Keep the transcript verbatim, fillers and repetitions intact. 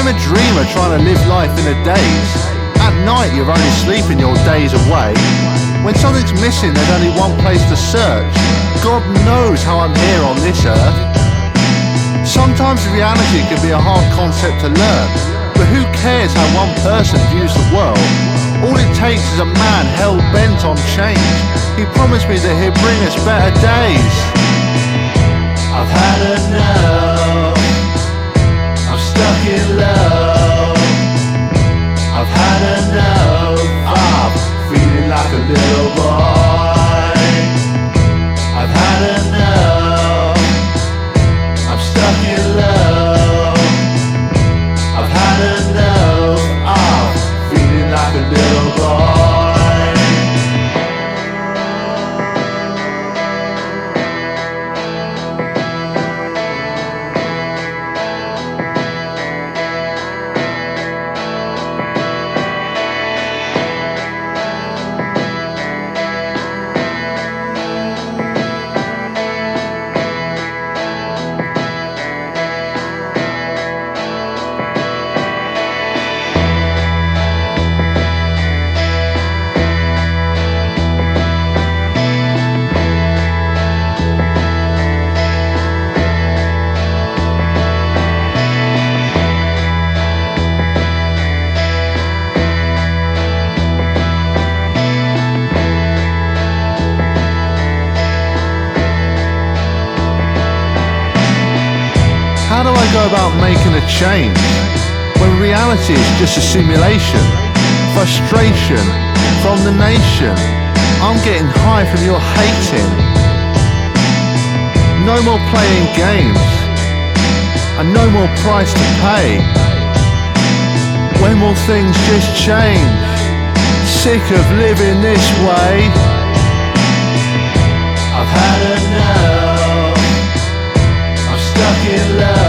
I'm a dreamer trying to live life in a daze. At night you're only sleeping your days away. When something's missing there's only one place to search. God knows how I'm here on this earth. Sometimes reality can be a hard concept to learn, but who cares how one person views the world? All it takes is a man hell-bent on change. He promised me that he'd bring us better days. I've had enough, I'm stuck in love. I've had enough, I'm feeling like a little boy. I've had enough, I'm stuck in love. I've had enough, I'm feeling like a little boy. How do I go about making a change when reality is just a simulation? Frustration from the nation. I'm getting high from your hating. No more playing games and no more price to pay. When will things just change? Sick of living this way. I've had enough, I'm stuck in love.